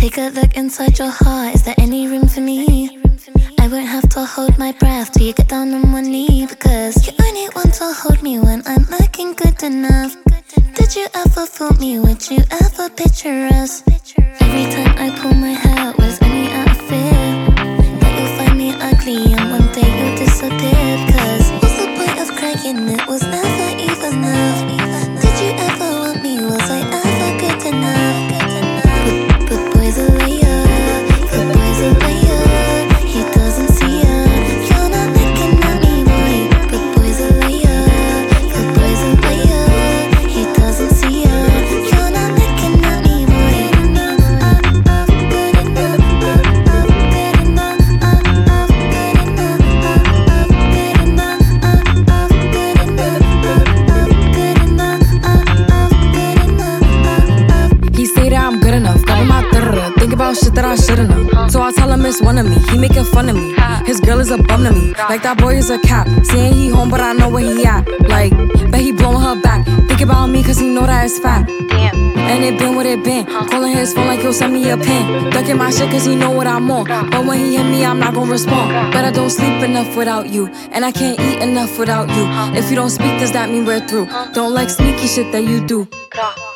Take a look inside your heart, is there any room for me? I won't have to hold my breath till you get down on one knee, because you only want to hold me when I'm looking good enough. Did you ever fool me? Would you ever picture us? Every time I pull my hair out, was only out of fear that you'll find me ugly and one day you'll disappear. Cause what's the point of crying? It was never even enough. Did you ever want me? Was I ever good enough? But boy's a liar, the boy's a liar. He doesn't see ya. You're not looking at me, boy. But boy's a liar, the boy's a liar. He doesn't see ya. You're not looking at me, boy. Good enough, good enough, good enough, good enough, good enough. He say that I'm good enough, got my think about shit that I shouldn't know. So I tell him it's one of me, he making fun of me. His girl is a bum to me, like that boy is a cap. Saying he home, but I know where he at. Like, bet he blowing her back. Think about me, cause he know that it's fat. And it been what it been. Calling his phone like he'll send me a pin. Ducking my shit cause he know what I'm on. But when he hit me, I'm not gonna respond. But I don't sleep enough without you, and I can't eat enough without you. If you don't speak, does that mean we're through? Don't like sneaky shit that you do.